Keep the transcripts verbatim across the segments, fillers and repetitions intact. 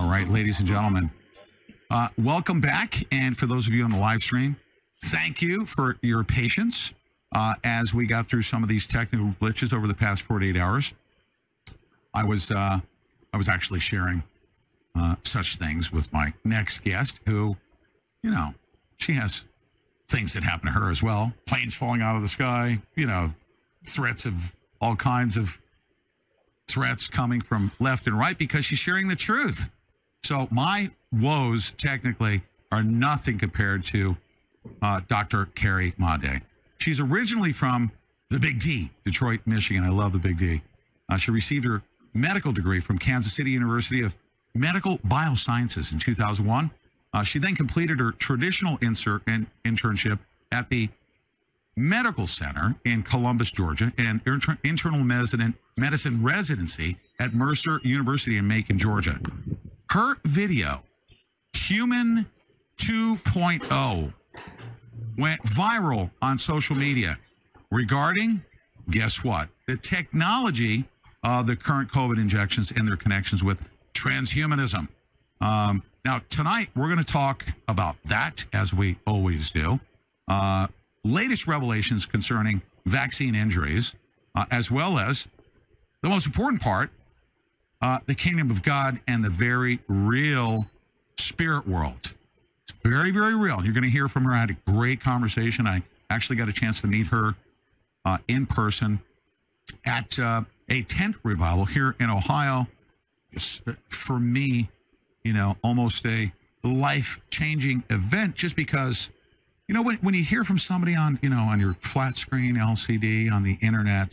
right, ladies and gentlemen, uh, welcome back. And for those of you on the live stream, thank you for your patience uh, as we got through some of these technical glitches over the past forty-eight hours. I was uh, I was actually sharing uh, such things with my next guest, who, you know, she has things that happen to her as well. Planes falling out of the sky, you know, threats of all kinds of threats coming from left and right because she's sharing the truth. So my woes technically are nothing compared to uh, Doctor Carrie Madej. She's originally from the Big D, Detroit, Michigan. I love the Big D. Uh, she received her medical degree from Kansas City University of Medical Biosciences in two thousand one. Uh, she then completed her traditional insert in, internship at the Medical Center in Columbus, Georgia, and inter- internal medicine, medicine residency at Mercer University in Macon, Georgia. Her video, Human two point oh, went viral on social media regarding, guess what? The technology of the current COVID injections and their connections with transhumanism. Um, now, tonight, we're going to talk about that, as we always do. Uh, latest revelations concerning vaccine injuries, uh, as well as the most important part, uh, the kingdom of God and the very real spirit world. It's very, very real. You're going to hear from her. I had a great conversation. I actually got a chance to meet her uh, in person at uh, a tent revival here in Ohio. It's, for me, you know, almost a life-changing event, just because, you know, when, when you hear from somebody on, you know, on your flat screen L C D, on the internet,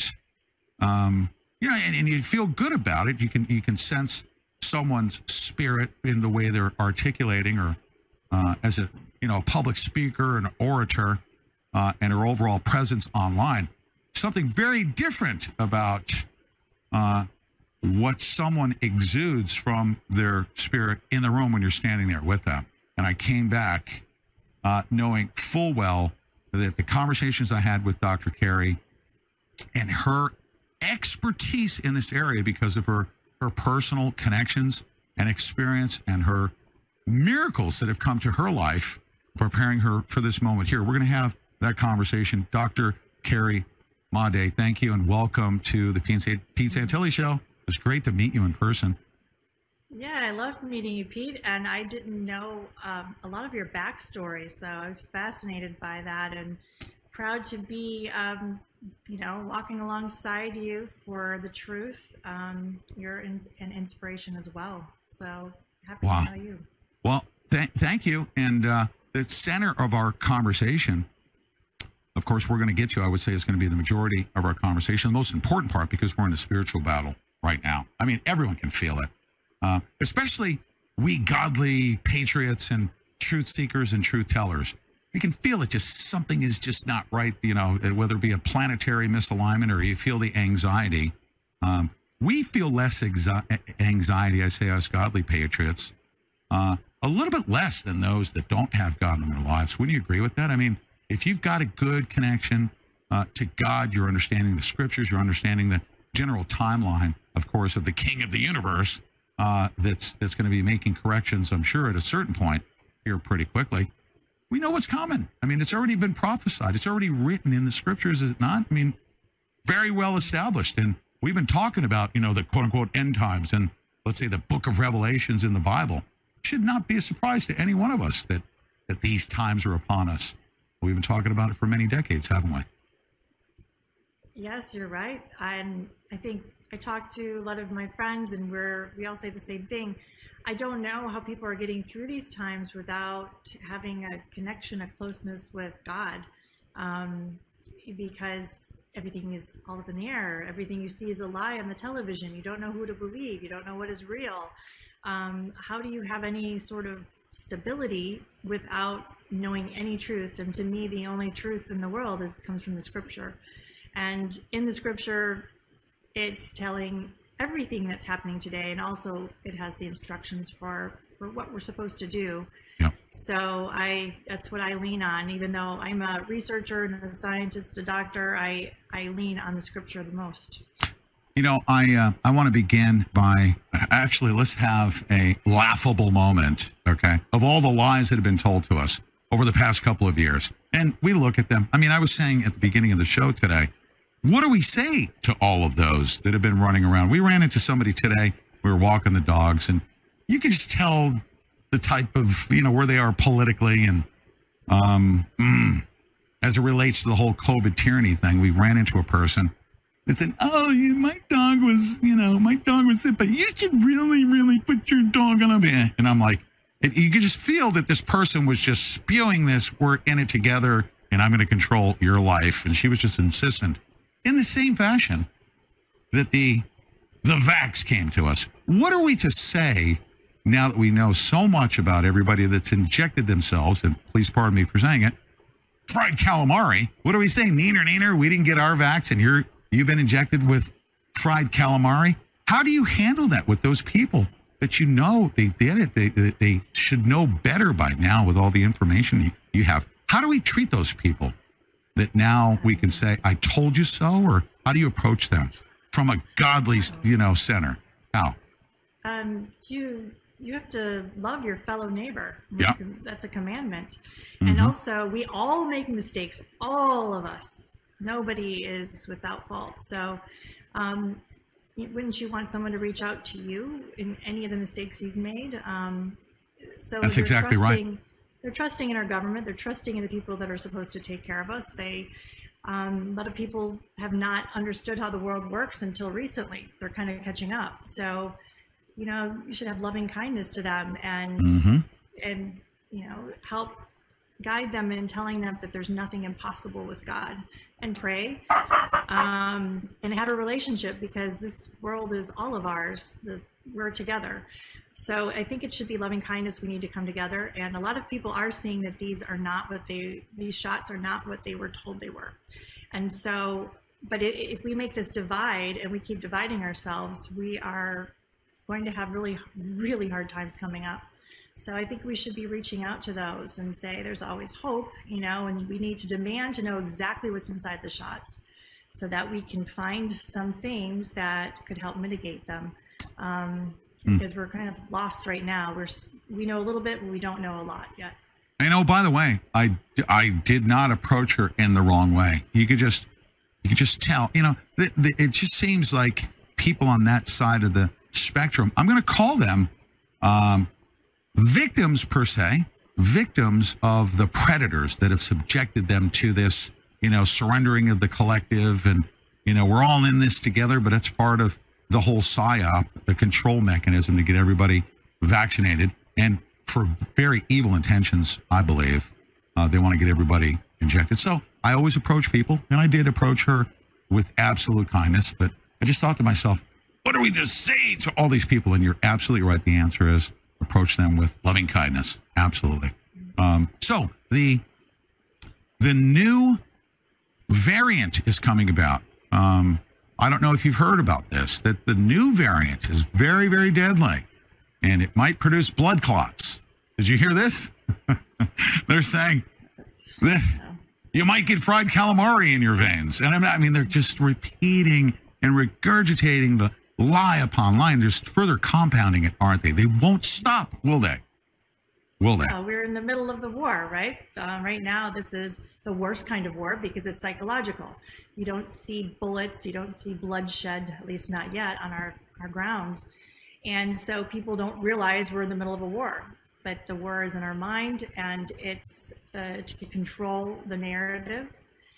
um, you know, and, and you feel good about it. You can you can sense someone's spirit in the way they're articulating, or uh, as a, you know, a public speaker, an orator, uh, and her overall presence online. Something very different about uh, what someone exudes from their spirit in the room when you're standing there with them. And I came back uh, knowing full well that the conversations I had with Doctor Carrie and her expertise in this area, because of her, her personal connections and experience and her miracles that have come to her life, preparing her for this moment here. We're going to have that conversation. Doctor Carrie Madej, thank you and welcome to the Pete Santilli Show. It's great to meet you in person. Yeah, I loved meeting you, Pete, and I didn't know um, a lot of your backstory, so I was fascinated by that and proud to be, um, you know, walking alongside you for the truth. Um, you're in, an inspiration as well, so happy wow. to know you. Well, th- thank you, and uh, the center of our conversation, of course, we're going to get to, I would say, is going to be the majority of our conversation, the most important part, because we're in a spiritual battle right now. I mean, everyone can feel it, uh, especially we godly patriots and truth seekers and truth tellers. You can feel it. Just something is just not right, you know, whether it be a planetary misalignment or you feel the anxiety. Um, we feel less exi- anxiety, I say, us godly patriots, uh, a little bit less than those that don't have God in their lives. Wouldn't you agree with that? I mean, if you've got a good connection uh, to God, you're understanding the scriptures, you're understanding the general timeline, of course, of the King of the universe, uh, that's that's going to be making corrections, I'm sure, at a certain point here pretty quickly. We know what's coming. I mean, it's already been prophesied. It's already written in the scriptures, is it not? I mean, very well established. And we've been talking about, you know, the quote unquote end times and let's say the book of Revelations in the Bible. It should not be a surprise to any one of us that that these times are upon us. We've been talking about it for many decades, haven't we? Yes, you're right. And I think I talk to a lot of my friends and we're, we all say the same thing. I don't know how people are getting through these times without having a connection, a closeness with God, um, because everything is all up in the air. Everything you see is a lie on the television. You don't know who to believe. You don't know what is real. Um, how do you have any sort of stability without knowing any truth? And to me, the only truth in the world is comes from the scripture. And in the scripture, it's telling everything that's happening today, and also it has the instructions for for what we're supposed to do. Yep. So I that's what I lean on. Even though I'm a researcher and a scientist, a doctor, I I lean on the scripture the most. You know, I uh, I want to begin by actually let's have a laughable moment, okay, of all the lies that have been told to us over the past couple of years. And we look at them. I mean, I was saying at the beginning of the show today, what do we say to all of those that have been running around? We ran into somebody today. We were walking the dogs, and you can just tell the type of, you know, where they are politically and um, mm, as it relates to the whole COVID tyranny thing. We ran into a person that said, oh, yeah, my dog was, you know, my dog was sick, but you should really, really put your dog on a bed. And I'm like, it, you could just feel that this person was just spewing this, we're in it together, and I'm going to control your life. And she was just insistent in the same fashion that the the vax came to us. What are we to say now that we know so much about everybody that's injected themselves, and please pardon me for saying it, fried calamari? What are we saying? Neener, neener, we didn't get our vax, and you're, you've been injected with fried calamari? How do you handle that with those people that you know they did it? They, they, they should know better by now with all the information you, you have. How do we treat those people that now we can say, I told you so? Or how do you approach them from a godly, you know, center? How? Um, you you have to love your fellow neighbor. Yeah. That's a commandment. Mm-hmm. And also, we all make mistakes, all of us. Nobody is without fault. So um, wouldn't you want someone to reach out to you in any of the mistakes you've made? Um, so That's exactly right. They're trusting in our government. They're trusting in the people that are supposed to take care of us. They, um, a lot of people have not understood how the world works until recently. They're kind of catching up. So, you know, you should have loving kindness to them and, mm-hmm. and, you know, help guide them in telling them that there's nothing impossible with God, and pray, um, and have a relationship, because this world is all of ours. The, we're together. So I think it should be loving kindness. We need to come together. And a lot of people are seeing that these are not what they, these shots are not what they were told they were. And so, but it, if we make this divide and we keep dividing ourselves, we are going to have really, really hard times coming up. So I think we should be reaching out to those and say there's always hope, you know, and we need to demand to know exactly what's inside the shots so that we can find some things that could help mitigate them. Um, because we're kind of lost right now. We're we know a little bit, but we don't know a lot yet. I know. By the way, I I did not approach her in the wrong way. You could just you could just tell. You know, the, the, it just seems like people on that side of the spectrum. I'm going to call them um, victims per se, victims of the predators that have subjected them to this. You know, surrendering of the collective, and you know, we're all in this together. But it's part of the whole PSYOP, the control mechanism to get everybody vaccinated, and for very evil intentions, I believe. Uh, they want to get everybody injected. So I always approach people, and I did approach her with absolute kindness, but I just thought to myself, what are we to say to all these people? And you're absolutely right. The answer is approach them with loving kindness. Absolutely. Um, so the, the new variant is coming about. Um, I don't know if you've heard about this, that the new variant is very, very deadly, and it might produce blood clots. Did you hear this? They're saying that you might get fried calamari in your veins. And I mean, they're just repeating and regurgitating the lie upon lie, and just further compounding it, aren't they? They won't stop, will they? Will they? Well, we're in the middle of the war, right? Um, right now, this is the worst kind of war because it's psychological. You don't see bullets, you don't see bloodshed, at least not yet, on our, our grounds. And so people don't realize we're in the middle of a war. But the war is in our mind, and it's uh, to control the narrative.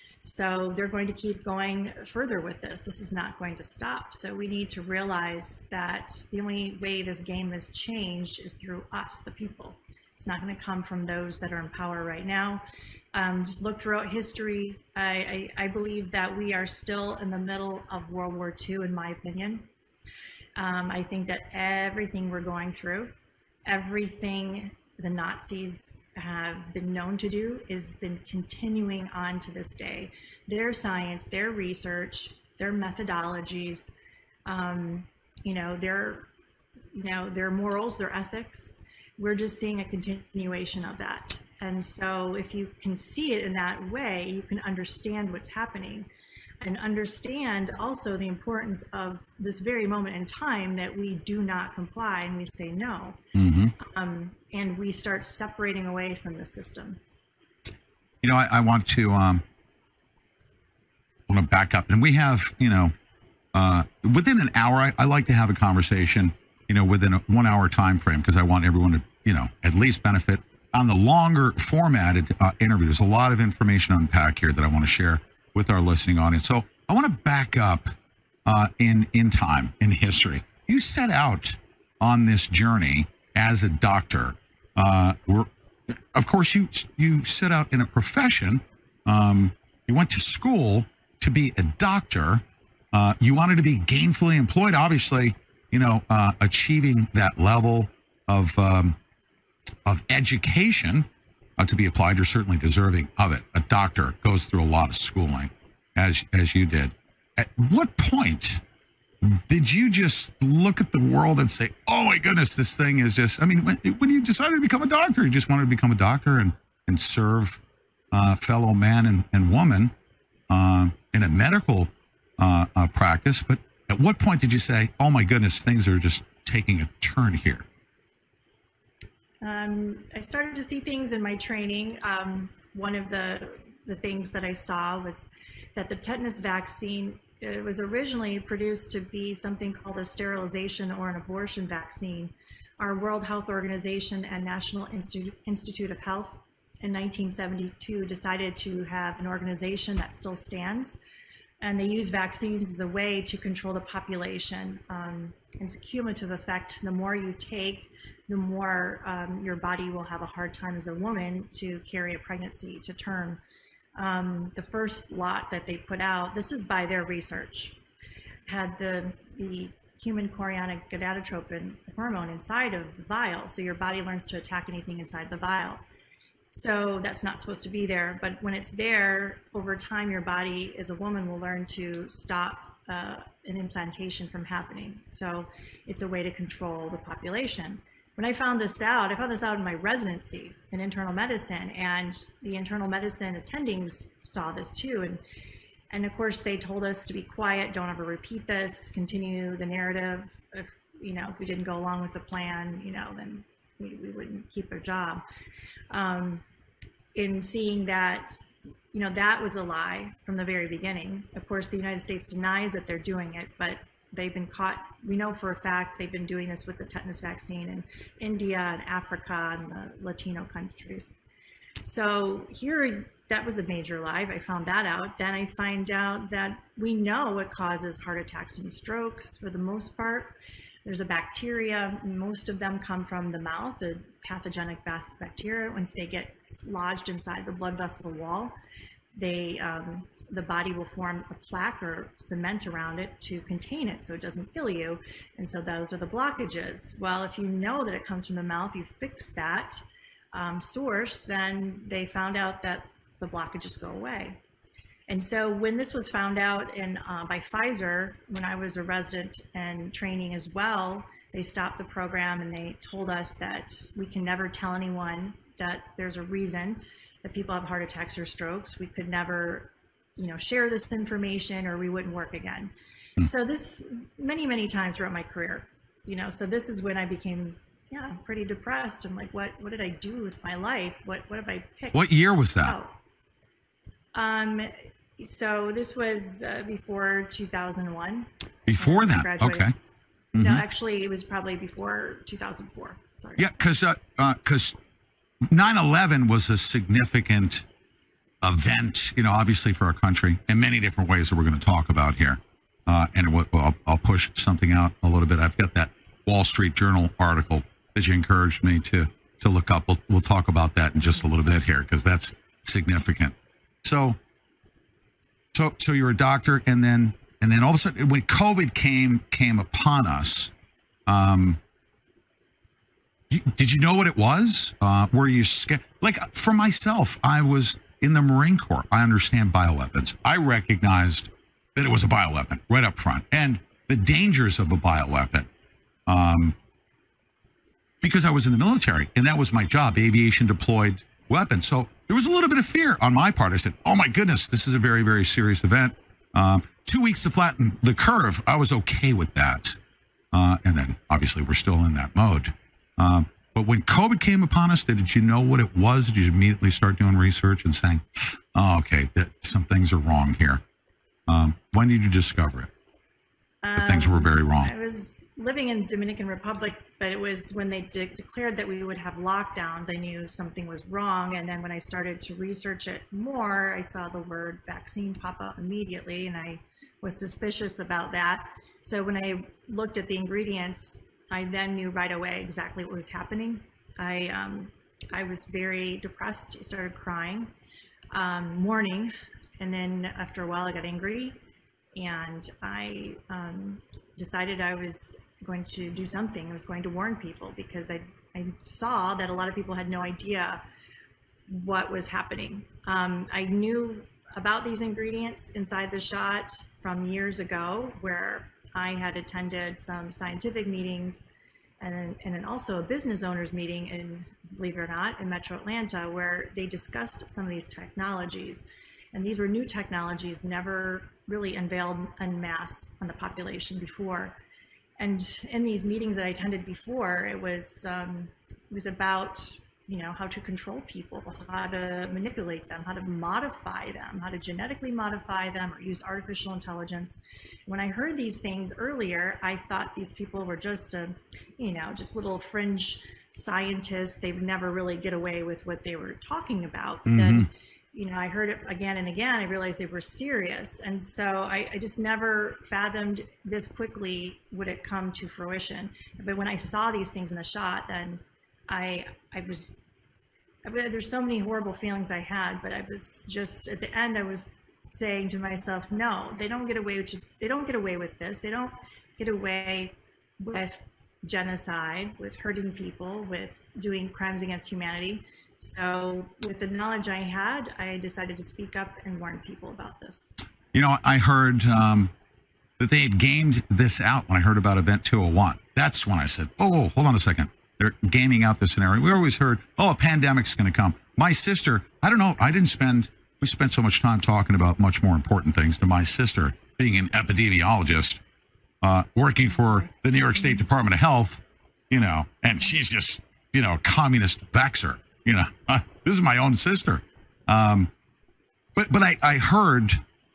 So they're going to keep going further with this. This is not going to stop. So we need to realize that the only way this game is changed is through us, the people. It's not going to come from those that are in power right now. Um, just look throughout history. I, I, I believe that we are still in the middle of World War Two, in my opinion. Um, I think that everything we're going through, everything the Nazis have been known to do is been continuing on to this day. Their science, their research, their methodologies, um, you know, their, you know, their morals, their ethics. We're just seeing a continuation of that. And so if you can see it in that way, you can understand what's happening. and understand also the importance of this very moment in time that we do not comply and we say no. Mm-hmm. Um, and we start separating away from the system. You know, I, I want to um, want to back up, and we have, you know, uh, within an hour, I, I like to have a conversation, you know, within a one hour time frame, because I want everyone to, you know, at least benefit. On the longer formatted uh, interview, there's a lot of information to unpack here that I want to share with our listening audience. So I want to back up uh, in in time, in history. You set out on this journey as a doctor. Uh, we're, of course, you you set out in a profession. Um, you went to school to be a doctor. Uh, you wanted to be gainfully employed. Obviously, you know, uh, achieving that level of um, of education uh, to be applied, you're certainly deserving of it. A doctor goes through a lot of schooling, as as you did. At what point did you just look at the world and say, "Oh my goodness, this thing is just"? I mean, when, when you decided to become a doctor, you just wanted to become a doctor and and serve uh, fellow man and and woman uh, in a medical uh, uh, practice. But at what point did you say, "Oh my goodness, things are just taking a turn here"? Um, I started to see things in my training. Um, one of the the things that I saw was that the tetanus vaccine, it was originally produced to be something called a sterilization or an abortion vaccine. Our World Health Organization and National Institute, Institute of Health in nineteen seventy-two decided to have an organization that still stands, and they use vaccines as a way to control the population. Um, it's a cumulative effect. The more you take, the more um, your body will have a hard time as a woman to carry a pregnancy to term. Um, the first lot that they put out, this is by their research, had the, the human chorionic gonadotropin hormone inside of the vial. So your body learns to attack anything inside the vial. So that's not supposed to be there. But when it's there, over time, your body as a woman will learn to stop uh, an implantation from happening. So it's a way to control the population. When I found this out, I found this out in my residency in internal medicine, and the internal medicine attendings saw this too. And, and of course, they told us to be quiet, don't ever repeat this, continue the narrative. If, you know, if we didn't go along with the plan, you know, then we, we wouldn't keep our job. Um, in seeing that, you know, that was a lie from the very beginning. Of course, the United States denies that they're doing it, but they've been caught. We know for a fact they've been doing this with the tetanus vaccine in India and Africa and the Latino countries. So here, that was a major lie. I found that out. Then I find out that we know it causes heart attacks and strokes for the most part. There's a bacteria. Most of them come from the mouth, the pathogenic bacteria. Once they get lodged inside the blood vessel wall, they um, the body will form a plaque or cement around it to contain it so it doesn't kill you. And so those are the blockages. Well, if you know that it comes from the mouth, you fix that um, source, then they found out that the blockages go away. And so when this was found out in, uh, by Pfizer, when I was a resident and training as well, they stopped the program and they told us that we can never tell anyone that there's a reason that people have heart attacks or strokes. We could never, you know, share this information or we wouldn't work again. Mm. So this many, many times throughout my career, you know, so this is when I became, yeah, pretty depressed. I'm like, what, what did I do with my life? What, what have I picked? What year was that? Oh. Um, so this was uh, before two thousand one. Before that, okay. Mm-hmm. No, actually, it was probably before two thousand four. Sorry. Yeah, because uh, uh, because nine eleven was a significant event, you know, obviously for our country in many different ways that we're going to talk about here. Uh, and we'll, I'll, I'll push something out a little bit. I've got that Wall Street Journal article that you encouraged me to to look up. We'll, we'll talk about that in just a little bit here because that's significant. So, so, so you're a doctor, and then and then all of a sudden, when COVID came came upon us, um, you, did you know what it was? Uh, were you scared? Like for myself, I was in the Marine Corps. I understand bioweapons. I recognized that it was a bioweapon right up front, and the dangers of a bioweapon. Um, because I was in the military, and that was my job, aviation deployed weapons. So there was a little bit of fear on my part. I said, oh my goodness, this is a very, very serious event. Um, two weeks to flatten the curve, I was okay with that. Uh, and then obviously we're still in that mode. Um, but when COVID came upon us, did you know what it was? Did you immediately start doing research and saying, oh, okay, that some things are wrong here? Um, when did you discover it? That um, things were very wrong. I was living in Dominican Republic, but it was when they de- declared that we would have lockdowns, I knew something was wrong. And then when I started to research it more, I saw the word vaccine pop up immediately, and I was suspicious about that. So when I looked at the ingredients, I then knew right away exactly what was happening. I um, I was very depressed. I started crying, um, mourning, and then after a while I got angry, and I um, decided I was going to do something. I was going to warn people, because I, I saw that a lot of people had no idea what was happening. Um, I knew about these ingredients inside the shot from years ago, where I had attended some scientific meetings and then, and then also a business owners meeting in, believe it or not, in Metro Atlanta, where they discussed some of these technologies. And these were new technologies, never really unveiled en masse on the population before. And in these meetings that I attended before, it was um, it was about, you know, how to control people, how to manipulate them, how to modify them, how to genetically modify them, or use artificial intelligence. When I heard these things earlier, I thought these people were just, a, you know, just little fringe scientists. They would never really get away with what they were talking about. Mm-hmm. Then, you know, I heard it again and again. I realized they were serious. And so I, I just never fathomed this quickly would it come to fruition. But when I saw these things in the shot, then I, I was, I, there's so many horrible feelings I had, but I was just, at the end, I was saying to myself, no, they don't get away with, they don't get away with this. They don't get away with genocide, with hurting people, with doing crimes against humanity. So with the knowledge I had, I decided to speak up and warn people about this. You know, I heard um, that they had gamed this out when I heard about Event two oh one. That's when I said, oh, hold on a second. They're gaming out this scenario. We always heard, oh, a pandemic's going to come. My sister, I don't know, I didn't spend, we spent so much time talking about much more important things to my sister, being an epidemiologist, uh, working for the New York State Department of Health, you know, and she's just, you know, a communist vaxxer. You know, uh, this is my own sister. Um, but but I, I heard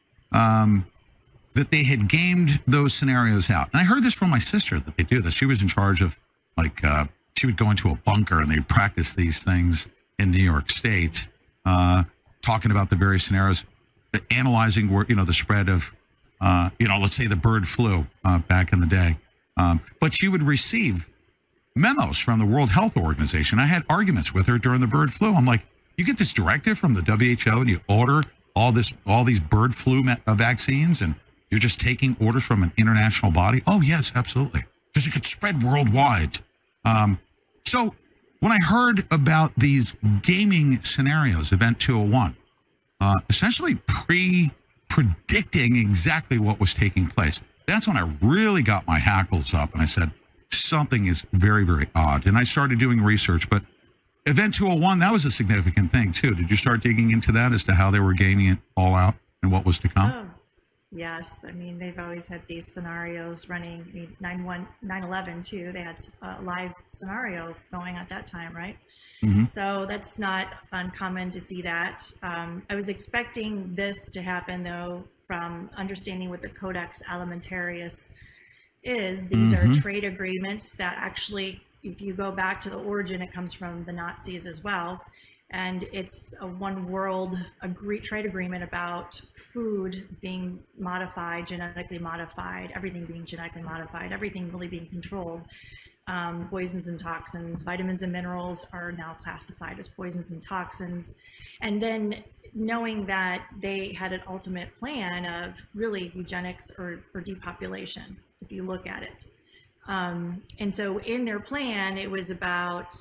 um, that they had gamed those scenarios out. And I heard this from my sister, that they do this. She was in charge of, like, uh, she would go into a bunker and they'd practice these things in New York State, uh, talking about the various scenarios, analyzing, where, you know, the spread of, uh, you know, let's say the bird flu uh, back in the day. Um, but she would receive memos from the World Health Organization. I had arguments with her during the bird flu. I'm like, you get this directive from the W H O and you order all this, all these bird flu vaccines, and you're just taking orders from an international body? Oh, yes, absolutely. Because it could spread worldwide. Um, so when I heard about these gaming scenarios, Event two oh one, uh, essentially pre-predicting exactly what was taking place, that's when I really got my hackles up and I said, something is very, very odd. And I started doing research, but Event two oh one, that was a significant thing too. Did you start digging into that as to how they were gaming it all out and what was to come? Oh, yes. I mean, they've always had these scenarios running. I mean, nine eleven too, they had a live scenario going at that time, right? Mm-hmm. So that's not uncommon to see that. Um, I was expecting this to happen though, from understanding what the Codex Alimentarius is. These mm-hmm. are trade agreements that actually, if you go back to the origin, it comes from the Nazis as well. And it's a one world agree, trade agreement about food being modified, genetically modified, everything being genetically modified, everything really being controlled. Um, poisons and toxins, vitamins and minerals are now classified as poisons and toxins. And then knowing that they had an ultimate plan of really eugenics or, or depopulation, if you look at it. Um, and so in their plan, it was about,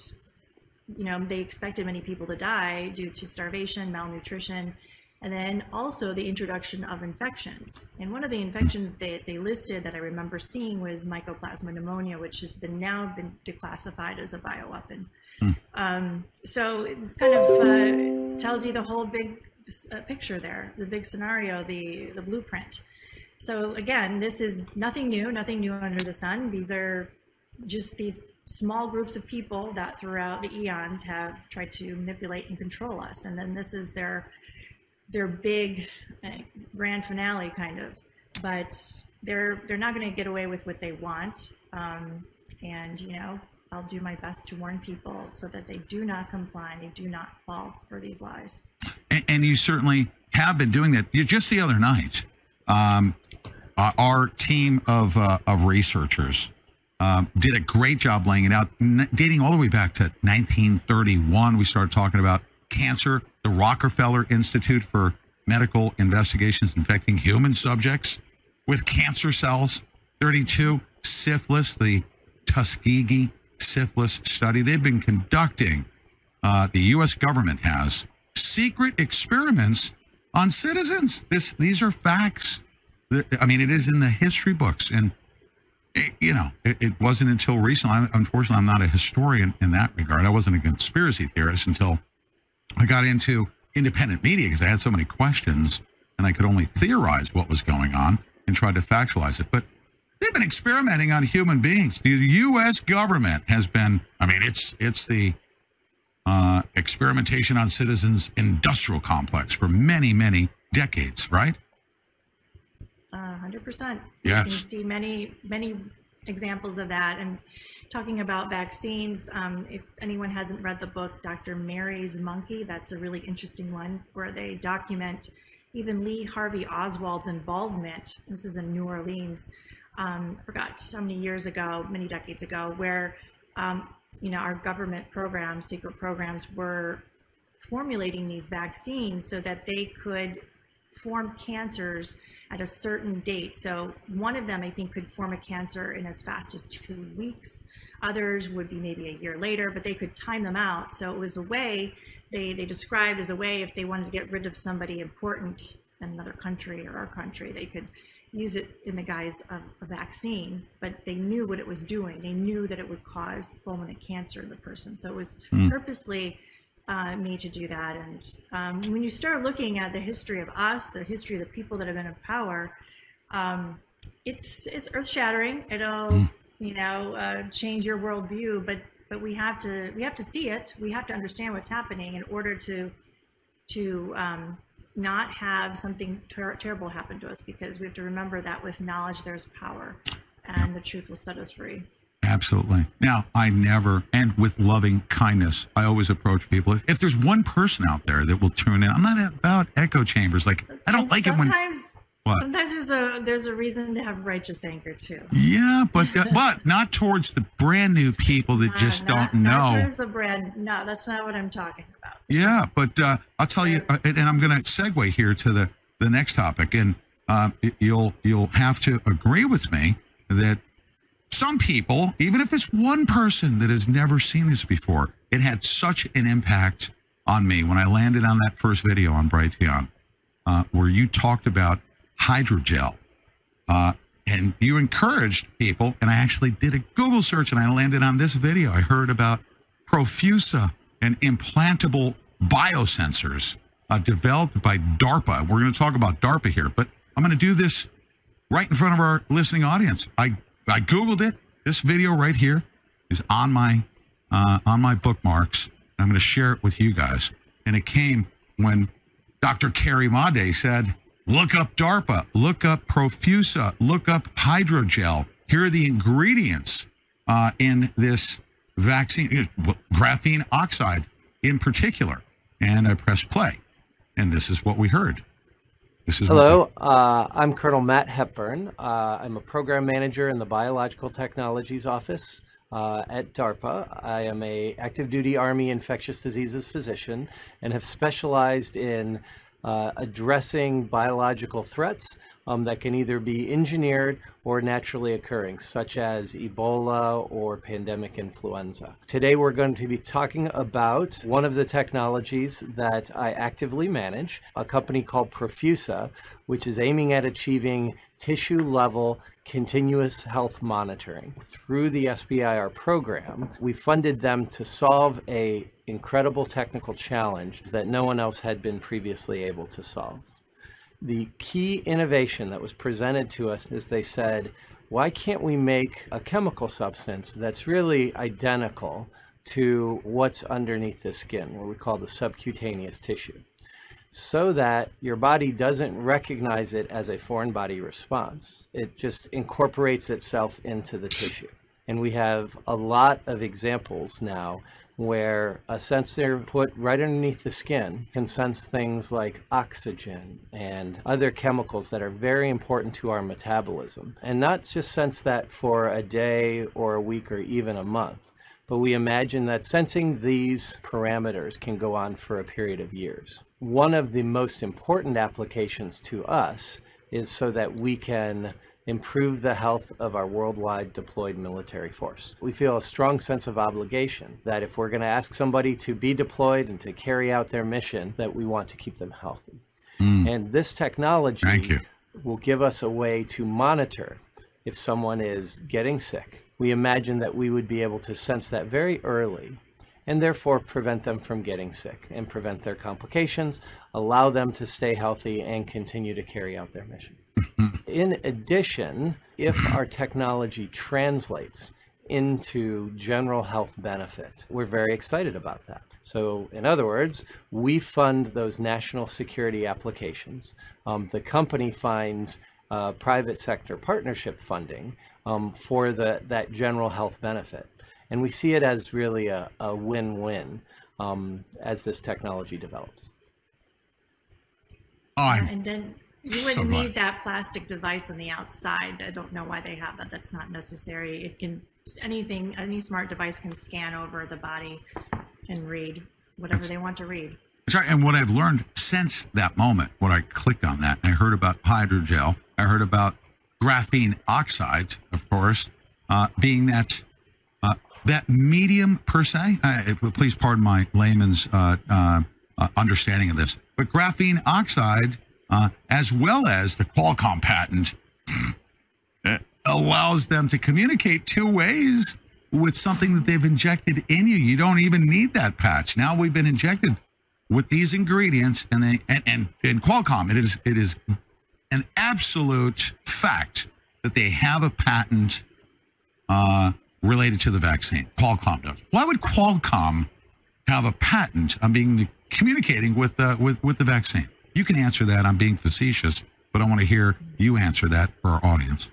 you know, they expected many people to die due to starvation, malnutrition, and then also the introduction of infections. And one of the infections they, they listed that I remember seeing was Mycoplasma pneumonia, which has been now been declassified as a bioweapon. Mm. Um, so it's kind of uh, tells you the whole big uh, picture there, the big scenario, the, the blueprint. So again, this is nothing new, nothing new under the sun. These are just these small groups of people that throughout the eons have tried to manipulate and control us. And then this is their, their big uh, grand finale kind of, but they're, they're not going to get away with what they want. Um, and, you know, I'll do my best to warn people so that they do not comply, they do not fall for these lies. And, and you certainly have been doing that. You, just the other night, um, uh, our team of uh, of researchers um, did a great job laying it out, n- dating all the way back to nineteen thirty-one. We started talking about cancer, the Rockefeller Institute for Medical Investigations infecting human subjects with cancer cells. thirty-two, syphilis, the Tuskegee syphilis study. They've been conducting, uh, the U S government has, secret experiments on citizens. This, these are facts. I mean, it is in the history books. And, it, you know, it, it wasn't until recently, I, unfortunately, I'm not a historian in that regard. I wasn't a conspiracy theorist until I got into independent media because I had so many questions and I could only theorize what was going on and try to factualize it. But they've been experimenting on human beings. The U S government has been, I mean, it's it's the uh, experimentation on citizens industrial complex for many, many decades, right? Uh, one hundred percent. Yes. You can see many, many examples of that. And talking about vaccines, um, if anyone hasn't read the book, Doctor Mary's Monkey, that's a really interesting one where they document even Lee Harvey Oswald's involvement. This is in New Orleans. Um, I forgot so many years ago, many decades ago, where, um, you know, our government programs, secret programs were formulating these vaccines so that they could form cancers at a certain date. So one of them, I think, could form a cancer in as fast as two weeks. Others would be maybe a year later, but they could time them out. So it was a way, they, they described as a way, if they wanted to get rid of somebody important in another country or our country, they could use it in the guise of a vaccine, but they knew what it was doing. They knew that it would cause fulminant cancer in the person. So it was mm. purposely uh, made to do that. And um, when you start looking at the history of us, the history of the people that have been in power, um, it's it's earth-shattering. It'll mm. you know uh, change your worldview, but but we have to we have to see it. We have to understand what's happening in order to to um, not have something ter- terrible happen to us, because we have to remember that with knowledge there's power, and the truth will set us free. Absolutely. Now, I never, and with loving kindness, I always approach people. If there's one person out there that will tune in, I'm not about echo chambers. Like, I don't and like it when... What? Sometimes there's a there's a reason to have righteous anger too. Yeah, but uh, but not towards the brand new people that uh, just not, don't know. Not towards the brand. No, that's not what I'm talking about. Yeah, but uh, I'll tell you, uh, and I'm going to segue here to the the next topic, and uh, you'll you'll have to agree with me that some people, even if it's one person that has never seen this before, it had such an impact on me when I landed on that first video on Brighteon, uh, where you talked about hydrogel, uh, and you encouraged people, and I actually did a Google search and I landed on this video. I heard about Profusa and implantable biosensors uh, developed by DARPA. We're going to talk about DARPA here, but I'm going to do this right in front of our listening audience. I, I Googled it. This video right here is on my uh, on my bookmarks. I'm going to share it with you guys. And it came when Doctor Carrie Madej said, look up DARPA, look up Profusa, look up hydrogel. Here are the ingredients uh, in this vaccine, graphene oxide in particular. And I pressed play, and this is what we heard. This is Hello, we- uh, I'm Colonel Matt Hepburn. Uh, I'm a program manager in the Biological Technologies Office uh, at DARPA. I am a active duty Army infectious diseases physician and have specialized in Uh, addressing biological threats um, that can either be engineered or naturally occurring, such as Ebola or pandemic influenza. Today we're going to be talking about one of the technologies that I actively manage, a company called Profusa, which is aiming at achieving tissue-level continuous health monitoring. Through the S B I R program, we funded them to solve a incredible technical challenge that no one else had been previously able to solve. The key innovation that was presented to us is they said, why can't we make a chemical substance that's really identical to what's underneath the skin, what we call the subcutaneous tissue, so that your body doesn't recognize it as a foreign body response. It just incorporates itself into the tissue. And we have a lot of examples now where a sensor put right underneath the skin can sense things like oxygen and other chemicals that are very important to our metabolism. And not just sense that for a day or a week or even a month, but we imagine that sensing these parameters can go on for a period of years. One of the most important applications to us is so that we can improve the health of our worldwide deployed military force. We feel a strong sense of obligation that if we're going to ask somebody to be deployed and to carry out their mission, that we want to keep them healthy. Mm. And this technology will give us a way to monitor if someone is getting sick. We imagine that we would be able to sense that very early and therefore prevent them from getting sick and prevent their complications, allow them to stay healthy and continue to carry out their mission. In addition, if our technology translates into general health benefit, we're very excited about that. So in other words, we fund those national security applications. Um, the company finds uh, private sector partnership funding um, for the, that general health benefit. And we see it as really a, a win-win um, as this technology develops. Oh, I'm and then you so wouldn't glad. need that plastic device on the outside. I don't know why they have that. That's not necessary. It can, anything, any smart device can scan over the body and read whatever That's, they want to read. That's right. And what I've learned since that moment, when I clicked on that, I heard about hydrogel, I heard about graphene oxide, of course, uh, being that uh, that medium per se. Uh, please pardon my layman's uh, uh, uh, understanding of this, but graphene oxide, uh, as well as the Qualcomm patent, allows them to communicate two ways with something that they've injected in you. You don't even need that patch. Now we've been injected with these ingredients, and they and and, and Qualcomm, it is it is an absolute fact that they have a patent uh, related to the vaccine. Qualcomm does. Why would Qualcomm have a patent on being communicating with uh, with with the vaccine? You can answer that. I'm being facetious, but I want to hear you answer that for our audience.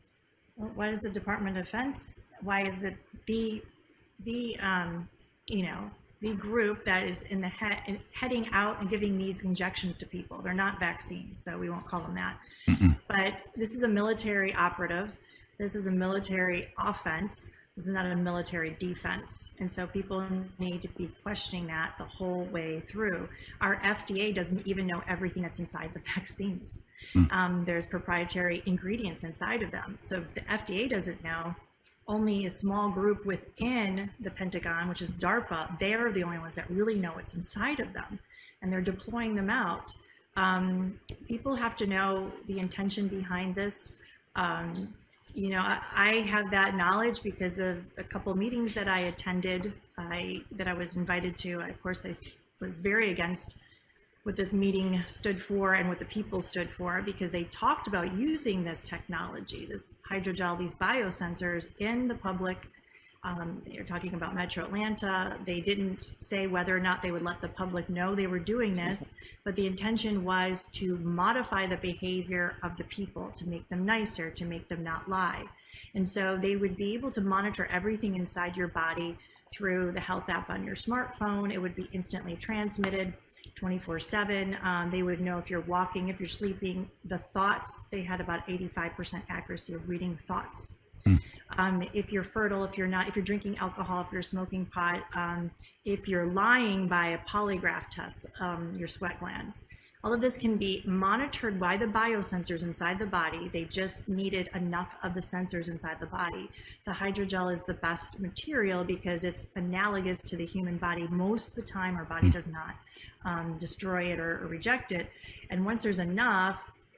Why is the Department of Defense? Why is it the the um, you know the group that is in the he- heading out and giving these injections to people? They're not vaccines, so we won't call them that. Mm-mm. But this is a military operative. This is a military offense. This is not a military defense. And so people need to be questioning that the whole way through. Our F D A doesn't even know everything that's inside the vaccines. Mm. Um, there's proprietary ingredients inside of them. So if the F D A doesn't know, only a small group within the Pentagon, which is DARPA, they're the only ones that really know what's inside of them. And they're deploying them out. Um, people have to know the intention behind this. Um, You know, I, I have that knowledge because of a couple of meetings that I attended, I, that I was invited to. Of course, I was very against what this meeting stood for and what the people stood for, because they talked about using this technology, this hydrogel, these biosensors in the public. Um, they're talking about Metro Atlanta. They didn't say whether or not they would let the public know they were doing this, but the intention was to modify the behavior of the people, to make them nicer, to make them not lie. And so they would be able to monitor everything inside your body through the health app on your smartphone. It would be instantly transmitted twenty-four seven. Um, they would know if you're walking, if you're sleeping, the thoughts. They had about eighty-five percent accuracy of reading thoughts. Um, if you're fertile, if you're not, if you're drinking alcohol, if you're smoking pot, um, if you're lying by a polygraph test, um, your sweat glands. All of this can be monitored by the biosensors inside the body. They just needed enough of the sensors inside the body. The hydrogel is the best material because it's analogous to the human body. Most of the time, our body does not um, destroy it or, or reject it. And once there's enough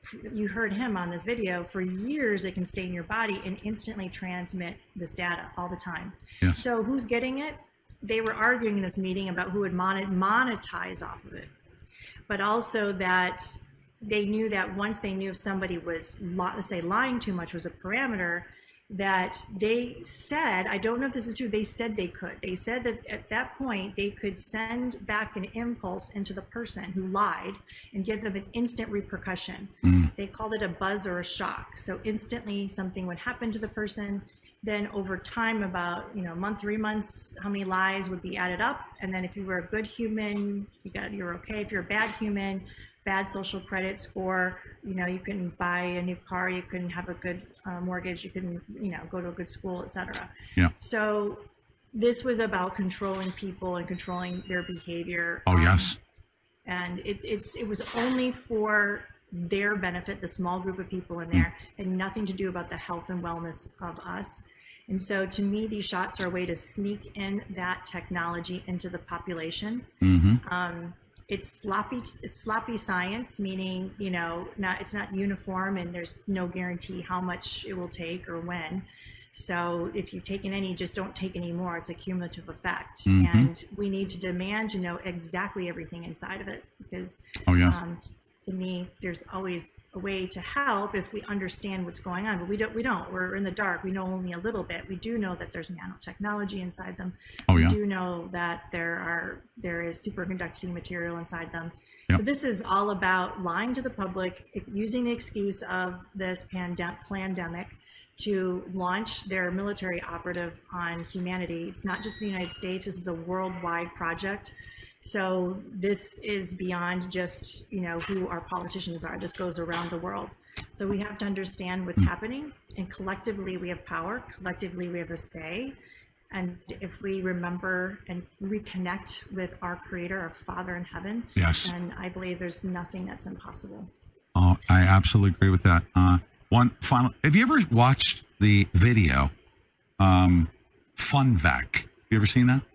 you heard him on this video, for years it can stay in your body and instantly transmit this data all the time. Yes. So who's getting it? They were arguing in this meeting about who would monetize off of it, but also that they knew that once they knew if somebody was, let's say, lying too much was a parameter, that they said, I don't know if this is true, they said they could. They said that at that point, they could send back an impulse into the person who lied and give them an instant repercussion. Mm. They called it a buzz or a shock. So instantly something would happen to the person. Then over time, about, you know, a month, three months, how many lies would be added up. And then if you were a good human, you got, you're okay. If you're a bad human, bad social credit score, you know, you can buy a new car, you can have a good uh, mortgage, you can, you know, go to a good school, et cetera. Yeah. So this was about controlling people and controlling their behavior. Oh, um, yes. And it, it's, it was only for their benefit, the small group of people in there, mm. and nothing to do about the health and wellness of us. And so to me, these shots are a way to sneak in that technology into the population. Mm-hmm. Um, It's sloppy. It's sloppy science, meaning, you know, not it's not uniform, and there's no guarantee how much it will take or when. So if you've taken any, just don't take any more. It's a cumulative effect, mm-hmm. and we need to demand to know exactly everything inside of it, because oh, yes. um, to me, there's always a way to help if we understand what's going on, but we don't. We don't. We're in the dark. We know only a little bit. We do know that there's nanotechnology inside them. Oh, yeah. We do know that there are there is superconducting material inside them. Yep. So this is all about lying to the public, using the excuse of this pandem- pandemic to launch their military operative on humanity. It's not just the United States. This is a worldwide project. So this is beyond just, you know, who our politicians are. This goes around the world. So we have to understand what's happening, and collectively we have power. Collectively we have a say. And if we remember and reconnect with our Creator, our Father in heaven, yes, then I believe there's nothing that's impossible. Oh, I absolutely agree with that. Uh, one final, have you ever watched the video, um, FunVac? You ever seen that?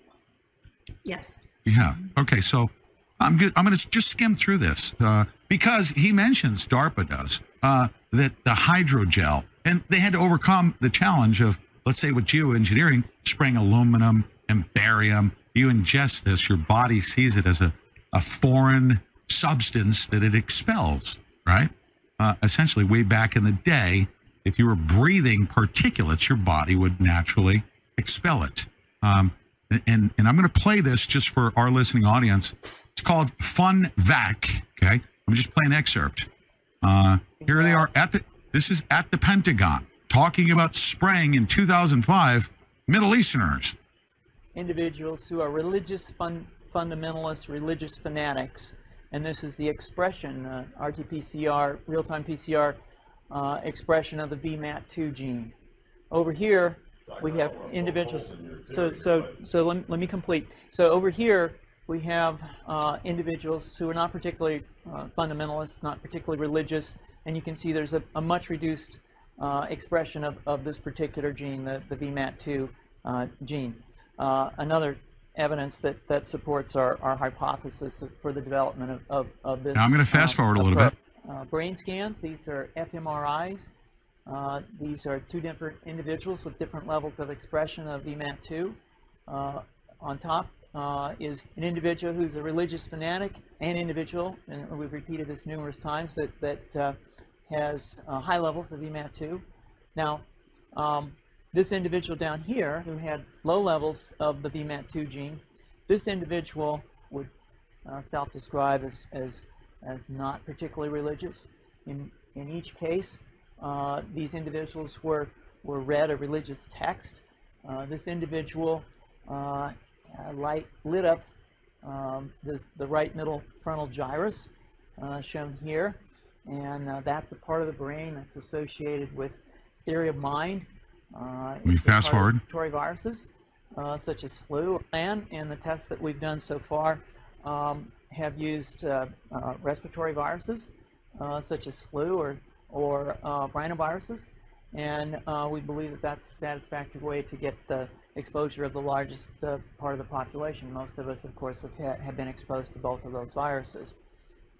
Yes. You have. Okay, so I'm good. I'm going to just skim through this uh, because he mentions, DARPA does, uh, that the hydrogel, and they had to overcome the challenge of, let's say with geoengineering, spraying aluminum and barium. You ingest this, your body sees it as a, a foreign substance that it expels, right? Uh, essentially, way back in the day, if you were breathing particulates, your body would naturally expel it. Um, And, and I'm going to play this just for our listening audience. It's called FunVac. Okay, let me just play an excerpt. Uh, here they are at the. This is at the Pentagon talking about spraying in two thousand five Middle Easterners. Individuals who are religious fun, fundamentalists, religious fanatics, and this is the expression, uh, R T P C R, real-time P C R uh, expression of the V MAT two gene. Over here, we have individuals. So, so, so let, let me complete. So over here, we have uh, individuals who are not particularly uh, fundamentalists, not particularly religious, and you can see there's a, a much reduced uh, expression of, of this particular gene, the, the V MAT two uh, gene. Uh, another evidence that, that supports our, our hypothesis for the development of, of, of this. Now I'm going to fast uh, forward a little bit. Uh, brain scans, these are f M R Is. Uh, these are two different individuals with different levels of expression of V MAT two. Uh, on top uh, is an individual who's a religious fanatic, an individual, and we've repeated this numerous times, that, that uh, has uh, high levels of V MAT two. Now, um, this individual down here who had low levels of the V MAT two gene, this individual would uh, self-describe as, as, as not particularly religious. In, in each case, Uh, these individuals were, were read a religious text. Uh, this individual uh, light, lit up um, the, the right middle frontal gyrus, uh, shown here, and uh, that's a part of the brain that's associated with theory of mind. Uh, we fast forward. Respiratory viruses, uh, such as flu, and, and the tests that we've done so far um, have used uh, uh, respiratory viruses, uh, such as flu or or uh, rhinoviruses, and uh, we believe that that's a satisfactory way to get the exposure of the largest uh, part of the population. Most of us, of course, have, ha have been exposed to both of those viruses.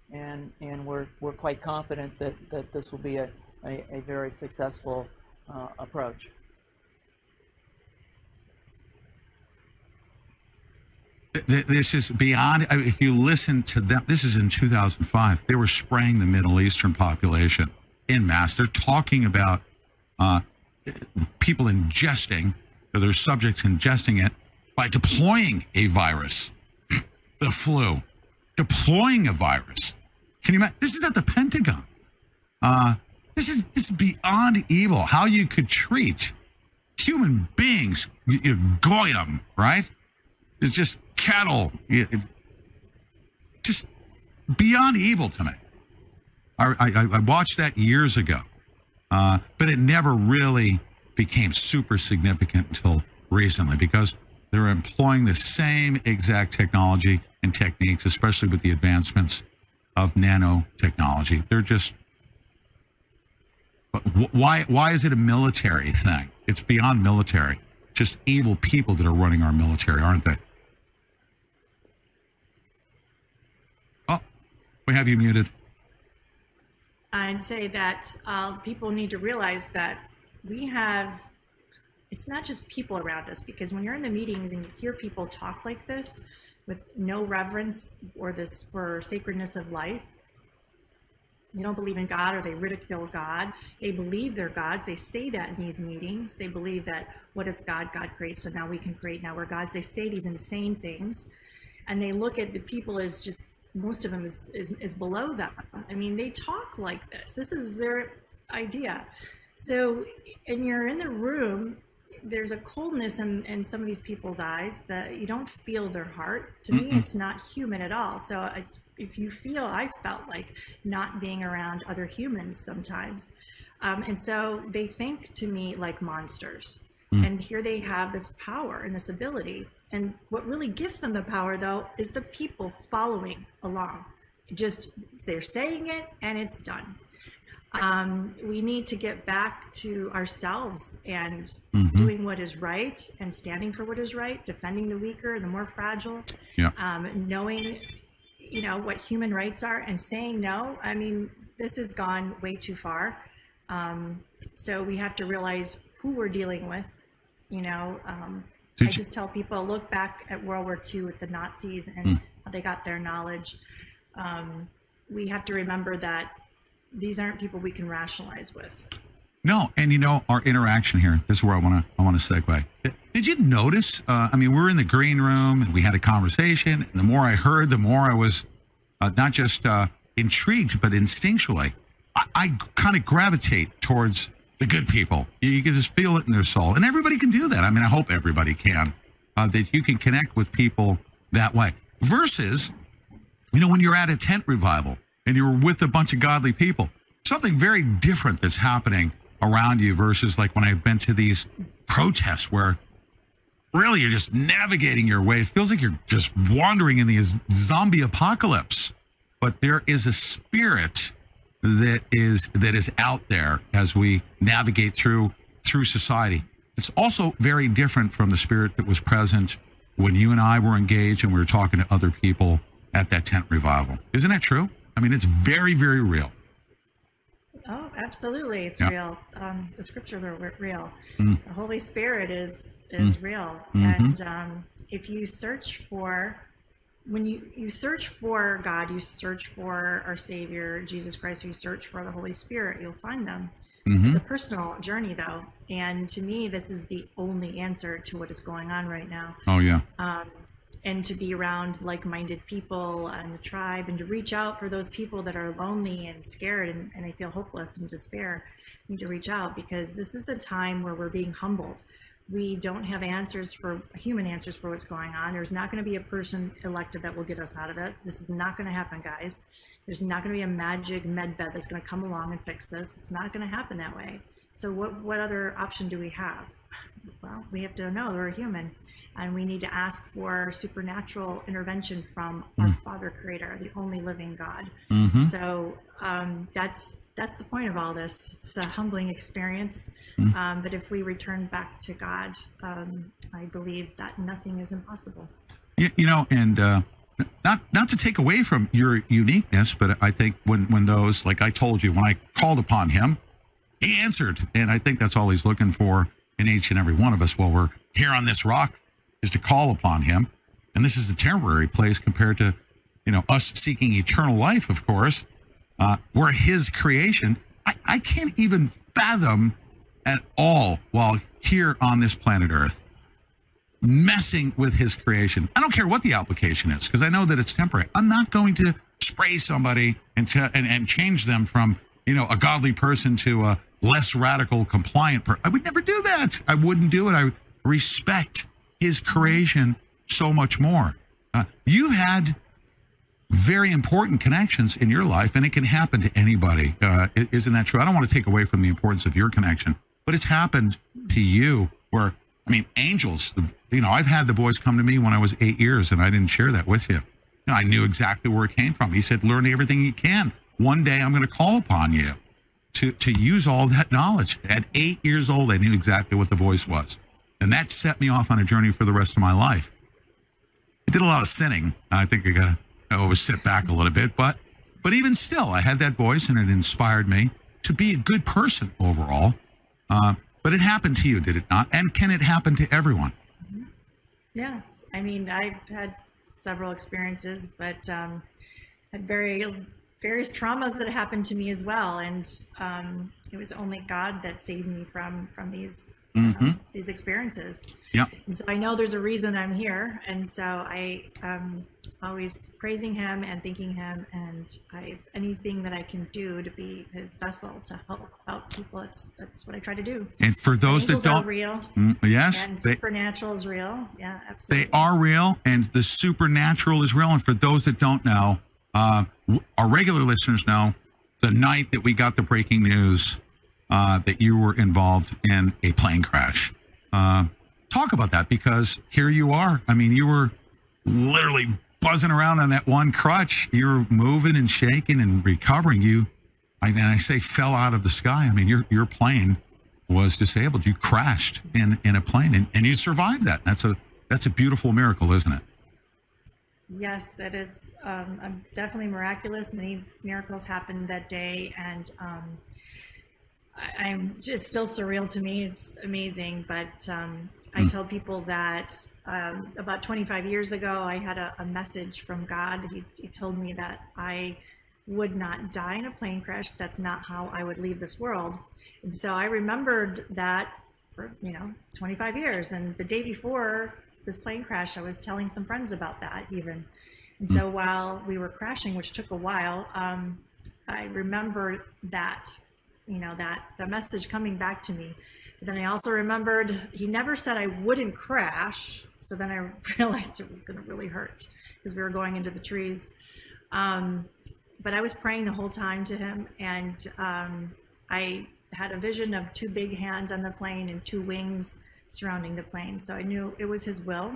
and and we're we're quite confident that that this will be a a, a very successful uh, approach. This is beyond, I mean, if you listen to them, this is in two thousand five. They were spraying the Middle Eastern population in mass. They're talking about uh, people ingesting, or their subjects ingesting it by deploying a virus, the flu, deploying a virus. Can you imagine? This is at the Pentagon. Uh, this is this is beyond evil. How you could treat human beings, you, you goyim, right? It's just cattle. It, it, just beyond evil to me. I, I, I watched that years ago, uh, but it never really became super significant until recently, because they're employing the same exact technology and techniques, especially with the advancements of nanotechnology. They're just, why, why is it a military thing? It's beyond military. Just evil people that are running our military, aren't they? Oh, we have you muted. I'd say that uh, people need to realize that we have, it's not just people around us, because when you're in the meetings and you hear people talk like this with no reverence or this for sacredness of life, they don't believe in God, or they ridicule God. They believe they're gods. They say that in these meetings. They believe that what is God? God creates, so now we can create. Now we're gods. They say these insane things, and they look at the people as just, most of them is, is, is below them. I mean, they talk like this. This is their idea. So, and you're in the room, there's a coldness in, in some of these people's eyes that you don't feel their heart. To me, it's not human at all. So it's, if you feel, I felt like not being around other humans sometimes. Um, and so they think to me like monsters. Mm. And here they have this power and this ability. And what really gives them the power, though, is the people following along. Just, they're saying it and it's done. Um, we need to get back to ourselves and mm-hmm. doing what is right and standing for what is right, defending the weaker, the more fragile, yeah. um, knowing, you know, what human rights are and saying no. I mean, this has gone way too far. Um, so we have to realize who we're dealing with, you know. Um, I just tell people, look back at World War Two with the Nazis and mm. how they got their knowledge. Um, we have to remember that these aren't people we can rationalize with. No, and you know, our interaction here, this is where I want to I want to segue. Did you notice, uh, I mean, we're in the green room and we had a conversation, and the more I heard, the more I was uh, not just uh, intrigued, but instinctually, I, I kind of gravitate towards the good people. You, you can just feel it in their soul, and everybody can do that. I mean, I hope everybody can, uh, that you can connect with people that way. Versus, you know, when you're at a tent revival and you're with a bunch of godly people, something very different that's happening around you versus like when I've been to these protests where really you're just navigating your way. It feels like you're just wandering in the zombie apocalypse, but there is a spirit that is that is out there as we navigate through through society. It's also very different from the spirit that was present when you and I were engaged and we were talking to other people at that tent revival. Isn't that true? I mean, it's very, very real. Oh, absolutely. It's yeah. real. Um, the scriptures are real. Mm. The Holy Spirit is is mm. real. Mm-hmm. And um, if you search for, when you, you search for God, you search for our Savior, Jesus Christ, you search for the Holy Spirit, you'll find them. Mm-hmm. It's a personal journey, though. And to me, this is the only answer to what is going on right now. Oh, yeah. Um, and to be around like-minded people and the tribe, and to reach out for those people that are lonely and scared and, and they feel hopeless and despair. You need to reach out, because this is the time where we're being humbled. We don't have answers for human answers for what's going on. There's not going to be a person elected that will get us out of it. This is not going to happen, guys. There's not going to be a magic med bed that's going to come along and fix this. It's not going to happen that way. So what, what other option do we have? Well, we have to know we're human, and we need to ask for supernatural intervention from mm. our Father Creator, the only living God. Mm-hmm. So um, that's that's the point of all this. It's a humbling experience, mm. um, but if we return back to God, um, I believe that nothing is impossible. You, you know, and uh, not not to take away from your uniqueness, but I think when when those, like I told you, when I called upon him, he answered, and I think that's all he's looking for in each and every one of us while we're here on this rock, is to call upon him. And this is a temporary place compared to, you know, us seeking eternal life. Of course, uh, we're his creation. I, I can't even fathom at all while here on this planet Earth messing with his creation. I don't care what the application is, because I know that it's temporary. I'm not going to spray somebody and, t- and and change them from, you know, a godly person to a less radical, compliant person. I would never do that. I wouldn't do it. I respect his creation so much more. Uh, you've had very important connections in your life, and it can happen to anybody. Uh, isn't that true? I don't want to take away from the importance of your connection, but it's happened to you where, I mean, angels, you know, I've had the voice come to me when I was eight years and I didn't share that with you. You know, I knew exactly where it came from. He said, learn everything you can. One day I'm going to call upon you to, to use all that knowledge. At eight years old, I knew exactly what the voice was. And that set me off on a journey for the rest of my life. I did a lot of sinning. I think I got to I always sit back a little bit, but but even still, I had that voice and it inspired me to be a good person overall. Uh, but it happened to you, did it not? And can it happen to everyone? Yes. I mean, I've had several experiences, but um, had very various traumas that happened to me as well. And um, it was only God that saved me from from these Mm-hmm. um, these experiences. Yeah. And so I know there's a reason I'm here. And so I um always praising him and thanking him, and I anything that I can do to be his vessel to help out people. That's that's what I try to do. And for those Angels that don't, are real. Mm, yes, And they, supernatural is real. Yeah, absolutely. they are real, and the supernatural is real. And for those that don't know, uh, our regular listeners know, the night that we got the breaking news uh, that you were involved in a plane crash. Uh, talk about that, because here you are. I mean, you were literally buzzing around on that one crutch. You were moving and shaking and recovering. You, I, and I say fell out of the sky. I mean, your your plane was disabled. You crashed in, in a plane, and, and you survived that. That's a that's a beautiful miracle, isn't it? Yes, it is. Um, um, definitely miraculous. Many miracles happened that day, and um, I, I'm just still surreal to me. It's amazing. But um, I Mm. tell people that um, about twenty-five years ago, I had a, a message from God. He, he told me that I would not die in a plane crash. That's not how I would leave this world. And so I remembered that for, you know, twenty-five years. And the day before this plane crash, I was telling some friends about that even. And so while we were crashing, which took a while, um, I remembered that, you know, that the message coming back to me. But then I also remembered he never said I wouldn't crash. So then I realized it was going to really hurt because we were going into the trees. Um, but I was praying the whole time to him, and um, I had a vision of two big hands on the plane and two wings surrounding the plane. So I knew it was his will,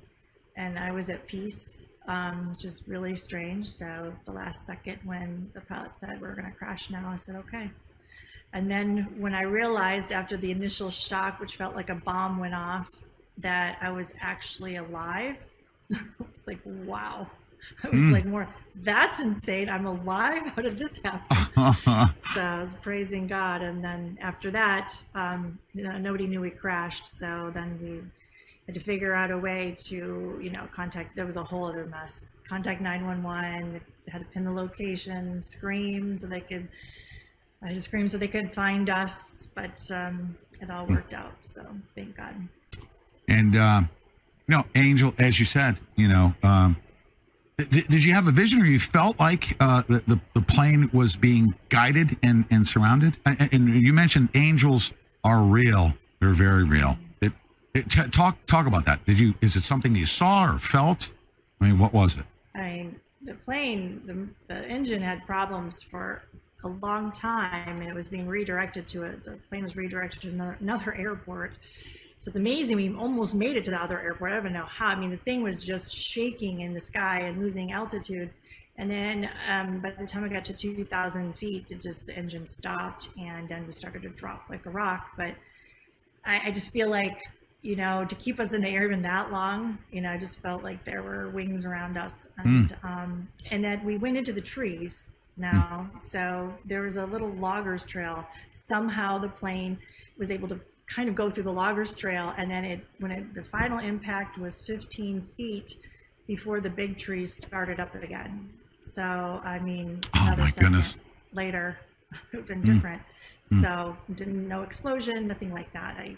and I was at peace, um, which is really strange. So the last second when the pilot said, we're going to crash now, I said, okay. And then when I realized after the initial shock, which felt like a bomb went off, that I was actually alive, I was like, wow. I was mm. like, more, that's insane. I'm alive. How did this happen? So I was praising God. And then after that, um, you know, nobody knew we crashed. So then we had to figure out a way to, you know, contact, there was a whole other mess. Contact nine one one, had to pin the location, scream so they could, I had to scream so they could find us, but um, it all worked out. So thank God. And, uh, you know, Angel, as you said, you know, um, Did, did you have a vision, or you felt like uh, the, the the plane was being guided and, and surrounded? And, and you mentioned angels are real; they're very real. It, it, t- talk talk about that. Did you? Is it something you saw or felt? I mean, what was it? I mean, the plane, the, the engine had problems for a long time, and it was being redirected to it. The plane was redirected to another, another airport. So it's amazing. We almost made it to the other airport. I don't even know how. I mean, the thing was just shaking in the sky and losing altitude. And then um, by the time I got to two thousand feet, it just, the engine stopped, and then we started to drop like a rock. But I, I just feel like you know, to keep us in the air even that long, you know, I just felt like there were wings around us. And, mm. um, and that we went into the trees now. Mm. So there was a little loggers trail. Somehow the plane was able to kind of go through the loggers trail. And then it, when it, the final impact was fifteen feet before the big trees started up again. So, I mean, oh another my second goodness. later, it would have been Mm. different. Mm. So didn't, no explosion, nothing like that. I,